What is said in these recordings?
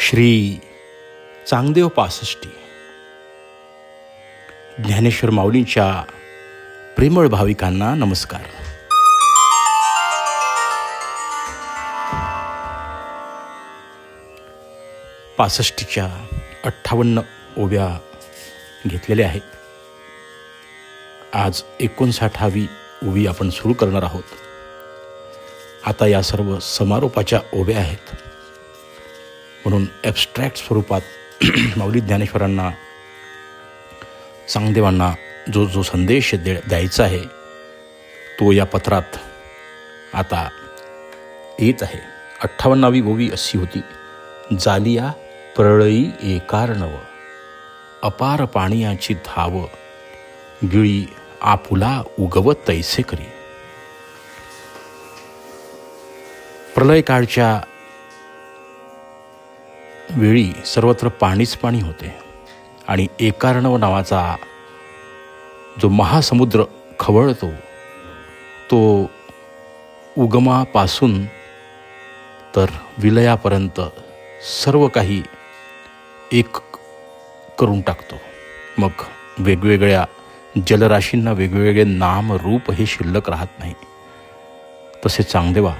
श्री चांगदेव पासष्टी ज्ञानेश्वर माऊलींच्या प्रेमळ भाविकांना नमस्कार. पासष्टीच्या 58 ओव्या घेतलेल्या आहेत. आज 59वी ओवी आपण सुरू करणार आहोत. आता या सर्व समारोपाच्या ओव्या आहेत, म्हणून ॲबस्ट्रॅक्ट स्वरूपात माऊली ज्ञानेश्वरांना चांगदेवांना जो संदेश द्यायचा आहे तो या पत्रात आता येत आहे. 58वी ओवी अशी होती. जालिया प्रळयी एकारणव, अपार पाणीयाची धाव, गिळी आपुला उगव तैसे करी. प्रलय काळच्या वेळी सर्वत्र पाणीच पाणी होते आणि एकारणव नावाचा जो महासमुद्र खवळतो तो उगमापासून तर विलयापर्यंत सर्व काही एक करून टाकतो. मग वेगवेगळ्या जलराशींना वेगवेगळे नाम रूप हे शिल्लक राहत नाही. तसे चांगदेवा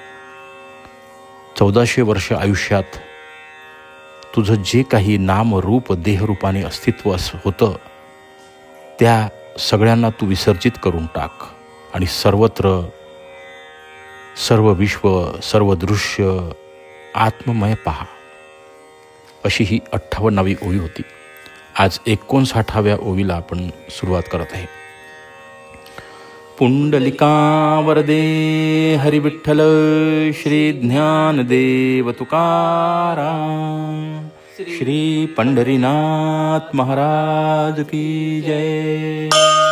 1400 वर्ष आयुष्यात तुझं जे काही नाम रूप देहरूपाने अस्तित्व होतं त्या सगळ्यांना तू विसर्जित करून टाक आणि सर्वत्र सर्व विश्व सर्व दृश्य आत्ममय पहा. अशी ही 58वी ओवी होती. आज 59व्या ओवीला आपण सुरुवात करत आहे. पुंडलिका वरदे हरी विठ्ठल श्री ज्ञानदेव तुकाराम, श्री पंढरीनाथ महाराज की जय.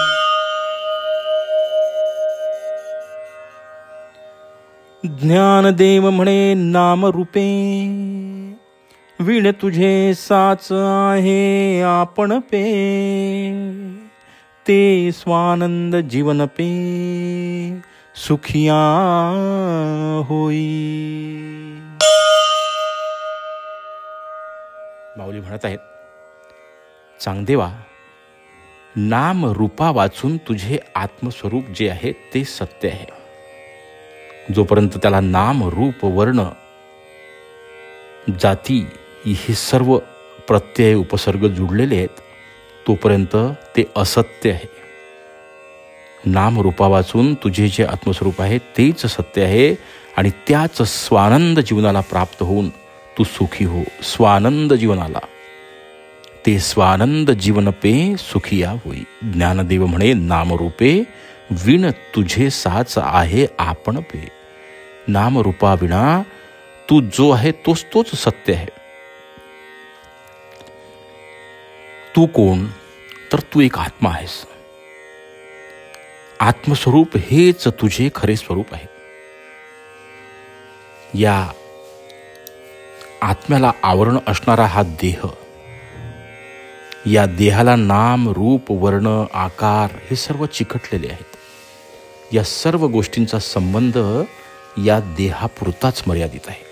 ज्ञानदेव म्हणे नाम रूपे, वीण तुझे साच आहे आपण पे, ते स्वानंद जीवन पे सुखिया होई. माऊली म्हणत आहेत, चांगदेवा नाम रूपा वाचून तुझे आत्मस्वरूप जे आहे ते सत्य आहे. जोपर्यंत त्याला नाम रूप वर्ण जाती हे सर्व प्रत्यय उपसर्ग जुळलेले आहेत तोपर्यंत ते असत्य आहे. नाम रूपा वाचून तुझे जे आत्मस्वरूप आहे तेच सत्य आहे आणि त्याच स्वानंद जीवनाला प्राप्त होऊन तू सुखी हो. स्वानंद जीवनाला, ते स्वानंद जीवन पे सुखिया होई. ज्ञानदेव म्हणे नामरूपे, विण तुझे साच आहे आपण पे. नामरूपा विना तू जो आहे तोच सत्य आहे. तू कोण? तर तू एक आत्मा आहेस. आत्मस्वरूप हेच तुझे खरे स्वरूप आहे. या आत्म्याला आवरण असणारा हा देह, या देहाला नाम रूप वर्ण आकार हे सर्व चिकटलेले आहेत. या सर्व गोष्टींचा संबंध या देहापुरताच मर्यादित आहे.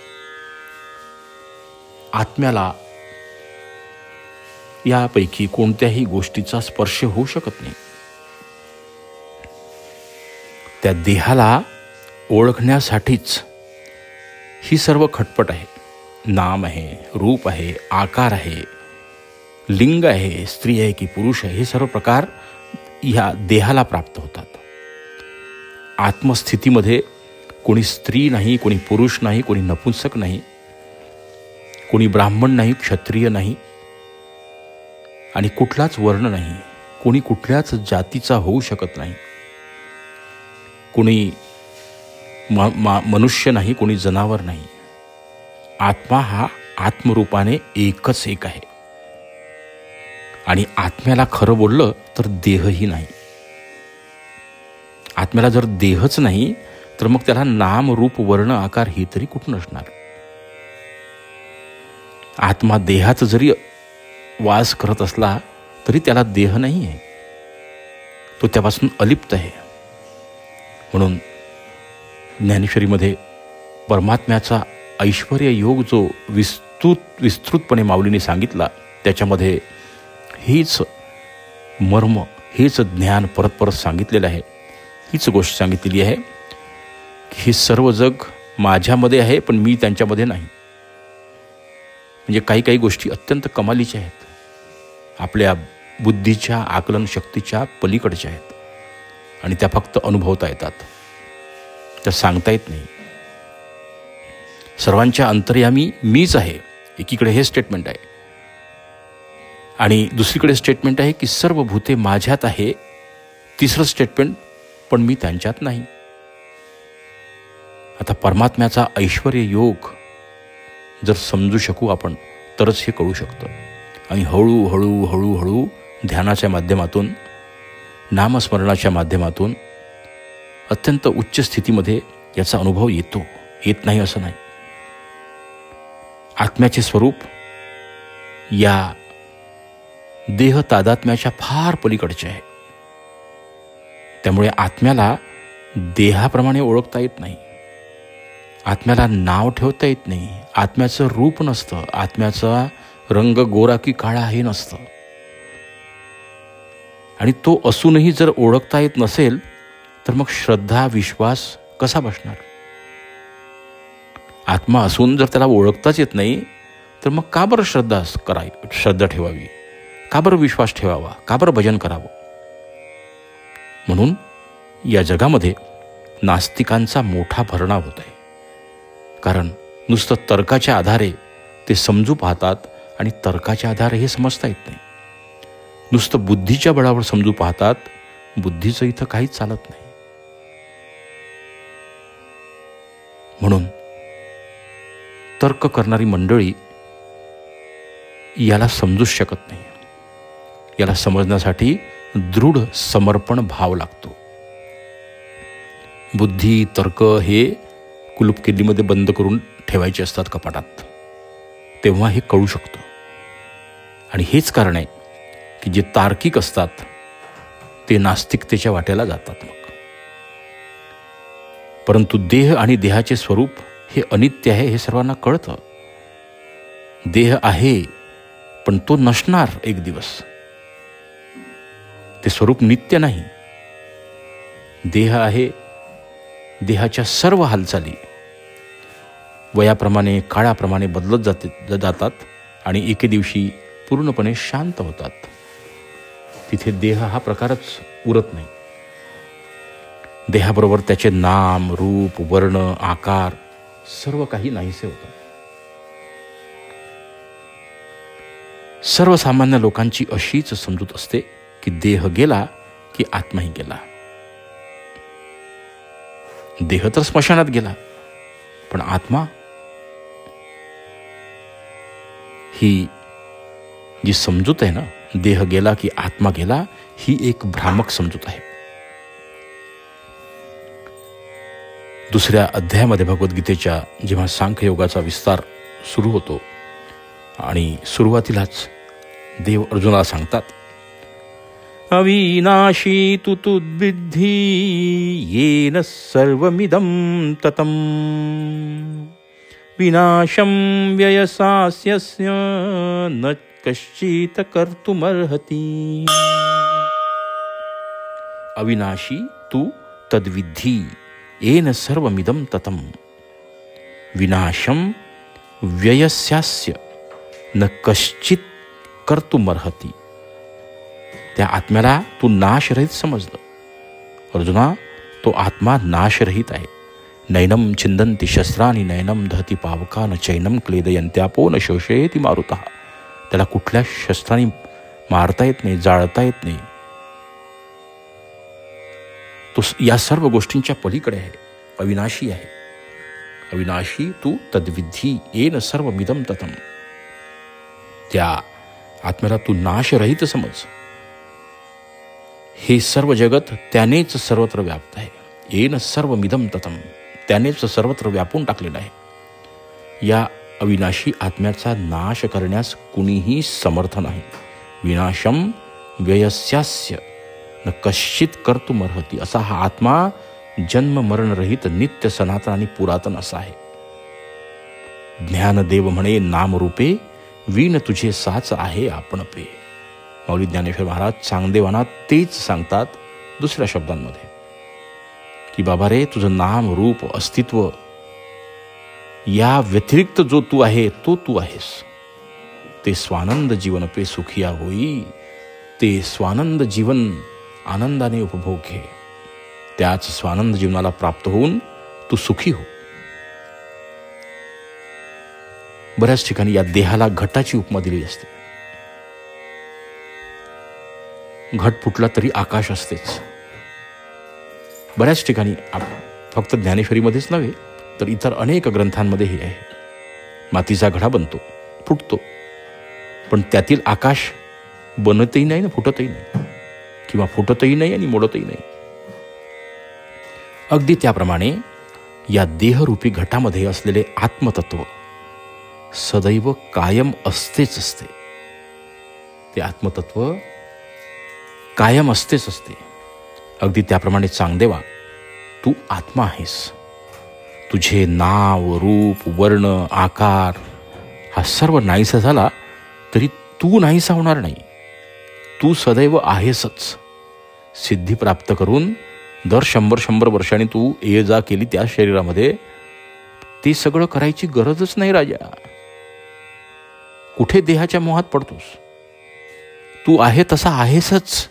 आत्म्याला यापैकी कोणत्याही गोष्टीचा स्पर्श होऊ शकत नाही. त्या देहाला ओळखण्यासाठीच ही सर्व खटपट आहे. नाम आहे, रूप आहे, आकार आहे, लिंग आहे, स्त्री आहे की पुरुष आहे, हे सर्व प्रकार ह्या देहाला प्राप्त होतात. आत्मस्थितीमध्ये कोणी स्त्री नाही, कोणी पुरुष नाही, कोणी नपुंसक नाही, कोणी ब्राह्मण नाही, क्षत्रिय नाही आणि कुठलाच वर्ण नाही. कोणी कुठल्याच जातीचा होऊ शकत नाही. कोणी मनुष्य नाही, कोणी जनावर नाही. आत्मा हा आत्मरूपाने एकच एक आहे आणि आत्म्याला खरं बोललं तर देहही नाही. आत्म्याला जर देहच नाही तर मग त्याला नाम रूप वर्ण आकार हे तरी कुठून असणार. आत्मा देहात जरी वास करत असला तरी त्याला देह नाही आहे. तो त्यापासून अलिप्त आहे. म्हणून ज्ञानेश्वरीमध्ये परमात्म्याचा ऐश्वर्य योग जो विस्तृतपणे माऊलीने सांगितला त्याच्यामध्ये हेच मर्म, हेच ज्ञान परत परत सांगितलेलं आहे. हीच गोष्ट सांगितलेली आहे की हे सर्व जग माझ्यामध्ये आहे, पण मी त्यांच्यामध्ये नाही. म्हणजे काही काही गोष्टी अत्यंत कमालीच्या आहेत, आपल्या बुद्धीच्या आकलन शक्तीच्या पलीकडच्या आहेत आणि त्या फक्त अनुभवता येतात, त्या सांगता येत नाही. सर्वांच्या अंतर्यामी मीच आहे, एकीकडे हे स्टेटमेंट आहे, आणि दुसरीकडे स्टेटमेंट आहे की सर्व भूते माझ्यात आहे. तिसरं स्टेटमेंट, पण मी त्यांच्यात नाही. आता परमात्म्याचा ऐश्वर्य योग जर समजू शकू आपण तरच हे कळू शकतं. आणि हळूहळू हळूहळू ध्यानाच्या माध्यमातून, नामस्मरणाच्या माध्यमातून अत्यंत उच्च स्थितीमध्ये याचा अनुभव येतो. येत नाही असं नाही. आत्म्याचे स्वरूप या देह तादात्म्याच्या फार पलीकडचे आहे. त्यामुळे आत्म्याला देहाप्रमाणे ओळखता येत नाही, आत्म्याला नाव ठेवता येत नाही, आत्म्याचं रूप नसतं, आत्म्याचा रंग गोरा की काळा हे नसतं. आणि तो असूनही जर ओळखता येत नसेल तर मग श्रद्धा विश्वास कसा बसणार? आत्मा असून जर त्याला ओळखताच येत नाही तर मग का बरं श्रद्धा ठेवावी, का बरं विश्वास ठेवावा, का बरं भजन करावं? म्हणून या जगामध्ये नास्तिकांचा मोठा भरणा होत आहे. कारण नुसतं तर्काच्या आधारे ते समजू पाहतात आणि तर्काच्या आधारे हे समजता येत नाही. नुसतं बुद्धीच्या बळावर समजू पाहतात, बुद्धीचं इथं काहीच चालत नाही. म्हणून तर्क करणारी मंडळी याला समजूच शकत नाही. याला समजण्यासाठी दृढ समर्पण भाव लागतो. बुद्धी तर्क हे कुलूपकेंडीमध्ये बंद करून ठेवायचे असतात कपाटात, तेव्हा हे कळू शकतं. आणि हेच कारण आहे की जे तार्किक असतात ते नास्तिकतेच्या वाट्याला जातात मग. परंतु देह आणि देहाचे स्वरूप हे अनित्य आहे हे सर्वांना कळतं. देह आहे पण तो नसणार एक दिवस, ते स्वरूप नित्य नाही. देह आहे, देहाच्या सर्व हालचाली वयाप्रमाणे काळाप्रमाणे बदलत जातात आणि एके दिवशी पूर्णपणे शांत होतात. तिथे देह हा प्रकारच उरत नाही. देहाबरोबर त्याचे नाम रूप वर्ण आकार सर्व काही नाहीसे होतात. सर्वसामान्य लोकांची अशीच समजूत असते की देह गेला की आत्माही गेला. देह तर स्मशानात गेला, पण आत्मा ही जी समजूत आहे ना, देह गेला की आत्मा गेला, ही एक भ्रामक समजूत आहे. दुसऱ्या अध्यायामध्ये भगवद्गीतेच्या जेव्हा सांख्ययोगाचा विस्तार सुरू होतो आणि सुरुवातीलाच देव अर्जुनाला सांगतात, अविनाशी तु तुद्विद्धि येन सर्वमिदं ततं विनाशं व्ययसास्यस्य न कश्चित् कर्तुमर्हति. अविनाशी तु तद्विद्धि येन सर्वमिदं ततं विनाशं व्ययस्यास्य न कश्चित् कर्तुमर्हति. त्या आत्म्याला तू नाशरहित समजलं. अर्जुना, तो आत्मा नाशरहित आहे. नैनम छिंदन्ति शस्त्राणि नैनम दहति पावकान चैनम क्लेदयन्त्यापो न शोषयति मारुतः. त्याला कुठल्या शस्त्रांनी मारता येत नाही, जाळता येत नाही. तो या सर्व गोष्टींच्या पलीकडे आहे, अविनाशी आहे. अविनाशी तू तद्विद्धि येन सर्वमिदं ततं. त्या आत्म्याला तू नाशरहित समज. हे सर्व जगत त्यानेच सर्वत्र व्याप्त आहे. येन सर्वमिदं ततं, त्यानेच सर्वत्र व्यापून टाकलेलं आहे. या अविनाशी आत्म्याचा नाश करण्यास कुणीही समर्थ नाही. विनाशम व्ययस्यास्य न कश्चित कर्तुमर्हति. असा हा आत्मा जन्म मरणरहित नित्य सनातन आणि पुरातन असा आहे. ज्ञानदेव म्हणे नामरूपे, वीण तुझे साच आहे आपण पे. माऊली ज्ञानेश्वर महाराज चांगदेवांना तेच सांगतात दुसऱ्या शब्दांमध्ये की बाबा रे, तुझं नाम रूप अस्तित्व या व्यतिरिक्त जो तू आहे तो तू आहेस. ते स्वानंद जीवन पे सुखिया होई, ते स्वानंद जीवन आनंदाने उपभोग घे. त्याच स्वानंद जीवनाला प्राप्त होऊन तू सुखी हो. बऱ्याच ठिकाणी या देहाला घटाची उपमा दिली असते. घट फुटला तरी आकाश असतेच. बऱ्याच ठिकाणी फक्त ज्ञानेश्वरीमध्येच नव्हे तर इतर अनेक ग्रंथांमध्ये हे आहे. मातीचा घडा बनतो, फुटतो, पण त्यातील आकाश बनतही नाही ना फुटतही नाही, किंवा फुटतही नाही आणि मोडतही नाही. अगदी त्याप्रमाणे या देहरूपी घटामध्ये असलेले आत्मतत्व सदैव कायम असतेच असते. ते आत्मतत्व कायम असतेच असते. अगदी त्याप्रमाणे चांगदेवा, तू आत्मा आहेस. तुझे नाव, रूप, वर्ण, आकार हा सर्व नाहीसा झाला तरी तू नाहीसा होणार नाही. तू सदैव आहेसच. सिद्धी प्राप्त करून दर 100 वर्षांनी तू ये जा केली त्या शरीरामध्ये, ते सगळं करायची गरजच नाही राजा. कुठे देहाच्या मोहात पडतोस? तू आहे तसा आहेसच.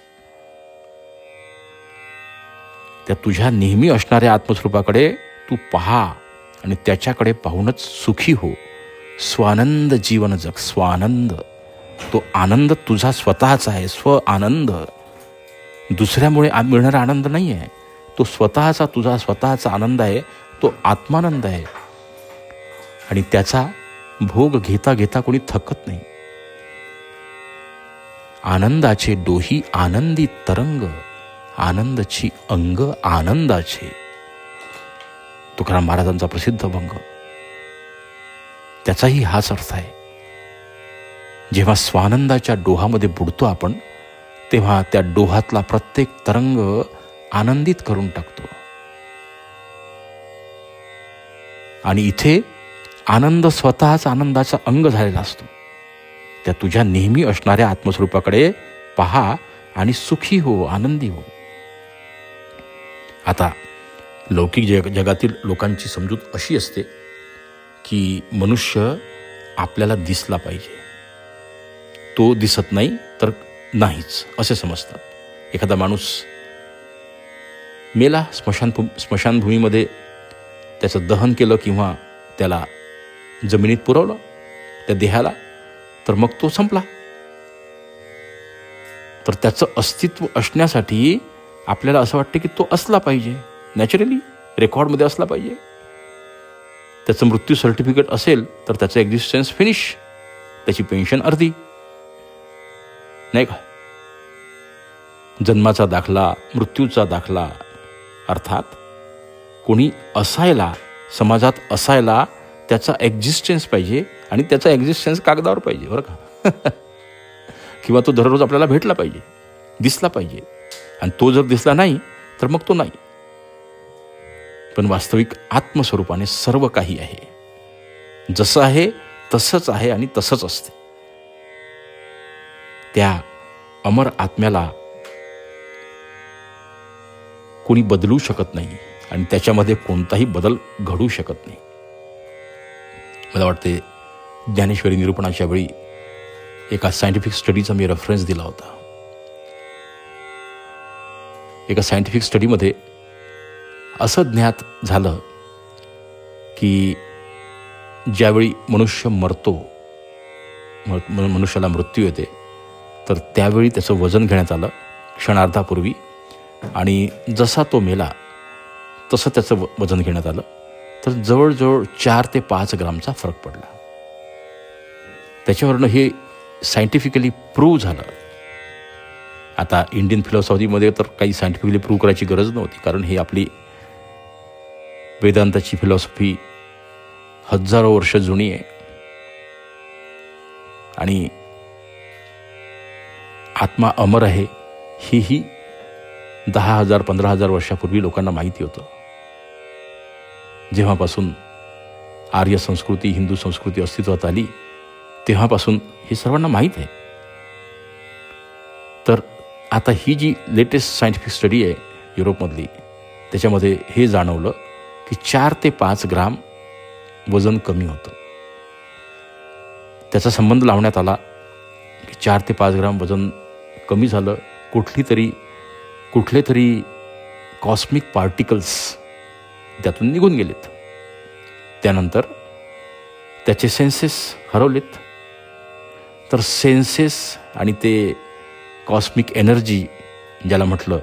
त्या तुझ्या नेहमी असणाऱ्या आत्मस्वरूपाकडे तू पहा आणि त्याच्याकडे पाहूनच सुखी हो. स्वानंद जीवन जग. स्वानंद, तो आनंद तुझा स्वतःचा आहे. स्व आनंद, दुसऱ्यामुळे मिळणारा आनंद नाही आहे. तो स्वतःचा, तुझा स्वतःचा आनंद आहे. तो आत्मानंद आहे आणि त्याचा भोग घेता घेता कोणी थकत नाही. आनंदाचे डोही आनंदी तरंग, आनंदची अंग आनंदाचे. तुकाराम महाराजांचा प्रसिद्ध भंग, त्याचाही हाच अर्थ आहे. जेव्हा स्वानंदाच्या डोहामध्ये बुडतो आपण, तेव्हा त्या डोहातला प्रत्येक तरंग आनंदित करून टाकतो. आणि इथे आनंद स्वतःच आनंदाचा अंग झालेला असतो. त्या तुझ्या नेहमी असणाऱ्या आत्मस्वरूपाकडे पहा आणि सुखी हो, आनंदी हो. आता लौकिक जगातील लोकांची समजूत अशी असते की मनुष्य आपल्याला दिसला पाहिजे, तो दिसत नाही तर नाहीच असे समजतात. एखादा माणूस मेला, स्मशानभूमीमध्ये त्याचं दहन केलं किंवा त्याला जमिनीत पुरवलं त्या देहाला, तर मग तो संपला. तर त्याचं अस्तित्व असण्यासाठी आपल्याला असं वाटतं की तो असला पाहिजे, नॅचरली रेकॉर्डमध्ये असला पाहिजे. त्याचं मृत्यू सर्टिफिकेट असेल तर त्याचं एक्झिस्टन्स फिनिश, त्याची पेन्शन अर्धी, नाही का? जन्माचा दाखला, मृत्यूचा दाखला, अर्थात कोणी असायला, समाजात असायला त्याचा एक्झिस्टन्स पाहिजे आणि त्याचा एक्झिस्टन्स कागदावर पाहिजे, बरं का? किंवा तो दररोज आपल्याला भेटला पाहिजे, दिसला पाहिजे. आणि तो जर दिसला नाही तर मग तो नाही. पण वास्तविक आत्मस्वरूपाने सर्व काही आहे. जसं आहे तसंच आहे आणि तसंच असते. त्या अमर आत्म्याला कोणी बदलू शकत नाही आणि त्याच्यामध्ये कोणताही बदल घडू शकत नाही. मला वाटते ज्ञानेश्वरी निरूपणाच्या वेळी एका सायंटिफिक स्टडीचा मी रेफरन्स दिला होता. एका सायंटिफिक स्टडीमध्ये असं ज्ञात झालं की ज्यावेळी मनुष्य मरतो, मनुष्याला मृत्यू येते, तर त्यावेळी त्याचं वजन घेण्यात आलं क्षणार्धापूर्वी, आणि जसा तो मेला तसं त्याचं वजन घेण्यात आलं, तर जवळजवळ 4 ते 5 ग्रामचा फरक पडला. त्याच्यावरनं हे सायंटिफिकली प्रूव्ह झालं. आता इंडियन फिलॉसॉफीमध्ये तर काही सायंटिफिकली प्रूव्ह करायची गरज नव्हती, कारण हे आपली वेदांताची फिलॉसॉफी हजारो वर्ष जुनी आहे आणि आत्मा अमर आहे ही 10,000-15,000 वर्षापूर्वी लोकांना माहिती होतं. जेव्हापासून आर्य संस्कृती, हिंदू संस्कृती अस्तित्वात आली तेव्हापासून हे सर्वांना माहीत आहे. तर आता ही जी लेटेस्ट सायंटिफिक स्टडी आहे युरोपमधली, त्याच्यामध्ये हे जाणवलं की 4 ते 5 ग्राम वजन कमी होतं. त्याचा संबंध लावण्यात आला की 4 ते 5 ग्राम वजन कमी झालं, कुठले तरी कॉस्मिक पार्टिकल्स त्यातून निघून गेलेत. त्यानंतर त्याचे सेन्सेस हरवलेत. तर सेन्सेस आणि ते कॉस्मिक एनर्जी ज्याला म्हटलं,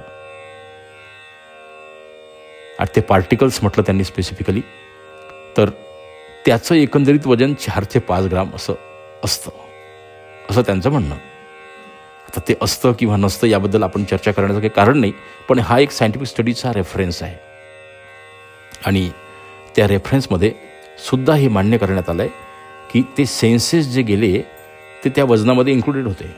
आणि ते पार्टिकल्स म्हटलं त्यांनी स्पेसिफिकली, तर त्याचं एकंदरीत वजन 4 ते 5 ग्राम असं असतं, असं त्यांचं म्हणणं. आता ते असतं किंवा नसतं याबद्दल आपण चर्चा करण्याचं काही कारण नाही, पण हा एक सायंटिफिक स्टडीचा रेफरन्स आहे. आणि त्या रेफरन्समध्ये सुद्धा हे मान्य करण्यात आलं आहे की ते सेन्सेस जे गेले ते त्या वजनामध्ये इन्क्लुडेड होते.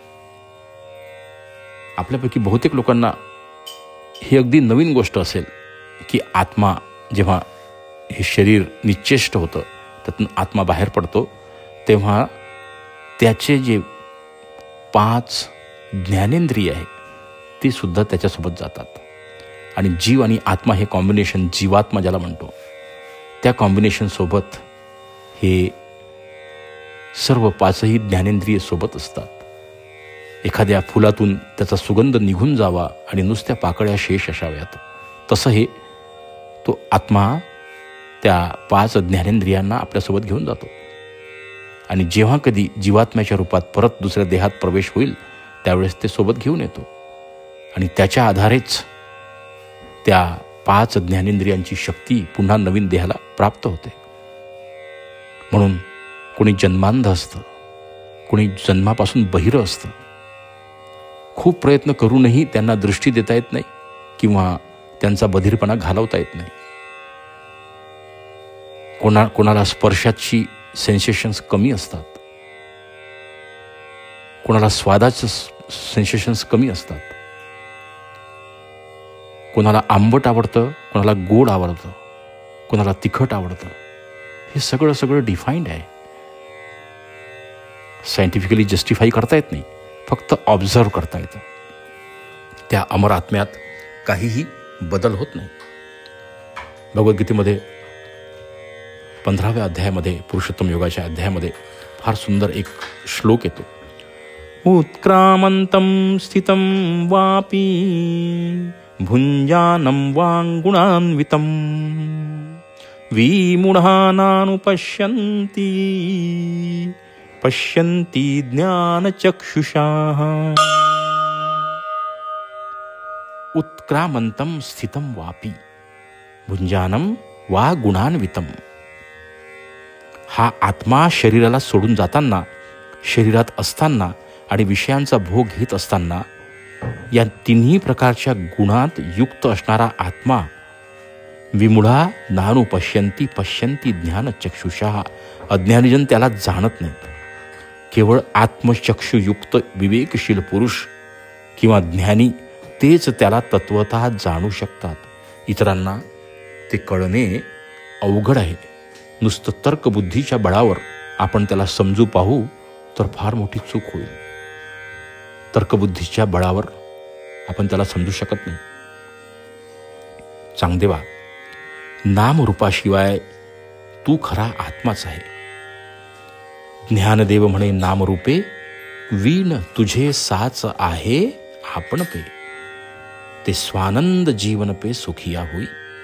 आपल्यापैकी बहुतेक लोकांना ही अगदी नवीन गोष्ट असेल की आत्मा जेव्हा हे शरीर निश्चेष्ट होतं, त्यातून आत्मा बाहेर पडतो, तेव्हा त्याचे जे 5 ज्ञानेंद्रिय आहे ती सुद्धा त्याच्यासोबत जातात. आणि जीव आणि आत्मा हे कॉम्बिनेशन, जीवात्मा ज्याला म्हणतो, त्या कॉम्बिनेशनसोबत हे सर्व 5ही ज्ञानेंद्रिय सोबत असतात. एखाद्या फुलातून त्याचा सुगंध निघून जावा आणि नुसत्या पाकळ्या शेष असाव्यात, तसं हे तो आत्मा त्या 5 ज्ञानेंद्रियांना आपल्यासोबत घेऊन जातो. आणि जेव्हा कधी जीवात्म्याच्या रूपात परत दुसऱ्या देहात प्रवेश होईल त्यावेळेस ते सोबत घेऊन येतो. आणि त्याच्या आधारेच त्या 5 ज्ञानेंद्रियांची शक्ती पुन्हा नवीन देहाला प्राप्त होते. म्हणून कोणी जन्मांध असतं, कोणी जन्मापासून बहिर असतं. खूप प्रयत्न करूनही त्यांना दृष्टी देता येत नाही किंवा त्यांचा बधिरपणा घालवता येत नाही. कोणाला स्पर्शाची सेन्सेशन्स कमी असतात, कोणाला स्वादाचे सेन्सेशन्स कमी असतात, कोणाला आंबट आवडतं, कोणाला गोड आवडतं, कोणाला तिखट आवडतं. हे सगळं डिफाईंड आहे. सायंटिफिकली जस्टिफाई करता येत नाही, फक्त ऑब्झर्व करता येतं. त्या अमर आत्म्यात काहीही बदल होत नाही. भगवद्गीतेमध्ये 15व्या अध्यायामध्ये, पुरुषोत्तम योगाच्या अध्यायामध्ये फार सुंदर एक श्लोक येतो. उत्क्रामंतं स्थितं वापी भुञ्जानं वाङ्गुणान्वितं पश्यन्ति ज्ञानचक्षुषाः. उत्क्रामंतं स्थितं वापी भुञ्जानं वा गुणान्वितं. हा आत्मा शरीराला सोडून जाताना, शरीरात असताना आणि विषयांचा भोग घेत असताना या 3ही प्रकारच्या गुणात युक्त असणारा आत्मा विमुढा नानु पश्यन्ति ज्ञानचक्षुषाः. अज्ञानीजन त्याला जाणत नाहीत. केवळ आत्मचक्षुयुक्त विवेकशील पुरुष किंवा ज्ञानी तेच त्याला तत्वतः जाणू शकतात. इतरांना ते कळणे अवघड आहे. नुसतं तर्कबुद्धीच्या बळावर आपण त्याला समजू पाहू तर फार मोठी चूक होईल. तर्कबुद्धीच्या बळावर आपण त्याला समजू शकत नाही. चांगदेवा, नामरूपाशिवाय तू खरा आत्माच आहे. ज्ञानदेव म्हणे नामरूपे, वीण तुझे साच आहे आपण पे. ते स्वानंद जीवन पे सुखिया होई.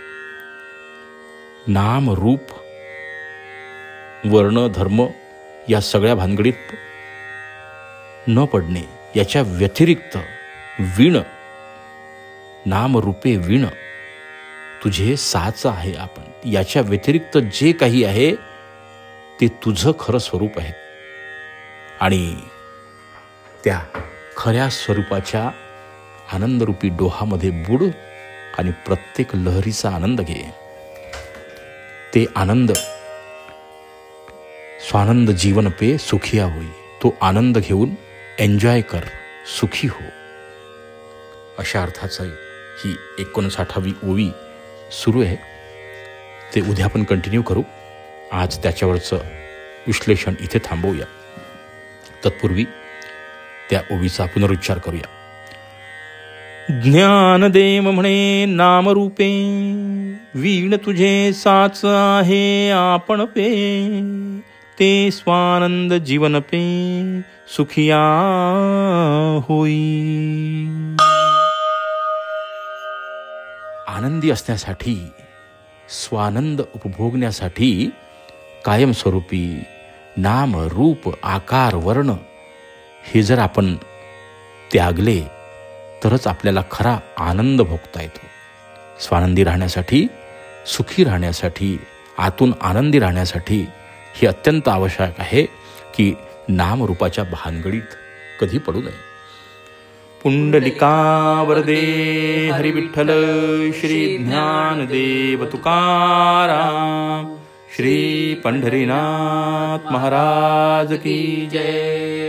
नाम, रूप, वर्ण, धर्म या सगळ्या भानगडीत न पडणे, याच्या व्यतिरिक्त वीण, नाम रूपे वीण तुझे साच आहे आपण, याच्या व्यतिरिक्त जे काही आहे ते तुझं खरं स्वरूप आहे. आणि त्या खऱ्या स्वरूपाच्या आनंदरूपी डोहामध्ये बुड आणि प्रत्येक लहरीचा आनंद घे. ते आनंद स्वानंद जीवन पे सुखिया होई. तो आनंद घेऊन एन्जॉय कर, सुखी हो. अशा अर्थाचं ही 59वी ओवी सुरू आहे. ते उद्या आपण कंटिन्यू करू. आज त्याच्यावरचं विश्लेषण इथे थांबवूया. तत्पूर्वी त्या ओवीचा पुनरुच्चार करूया. ज्ञानदेव म्हणे नामरूपे, वीण तुझे साच आहे आपण पे, ते स्वानंद जीवन पे सुखिया होई. आनंदी असण्यासाठी, स्वानंद उपभोगण्यासाठी कायमस्वरूपी नाम, रूप, आकार, वर्ण हे जर आपण त्यागले तरच आपल्याला खरा आनंद भोगता येतो. स्वानंदी राहण्यासाठी, सुखी राहण्यासाठी, आतून आनंदी राहण्यासाठी हे अत्यंत आवश्यक आहे की नामरूपाच्या भानगडीत कधी पडू नये. पुंडलिका वरदे हरी विठ्ठल, श्री ज्ञानदेव तुकाराम, श्री पंढरीनाथ महाराज की जय.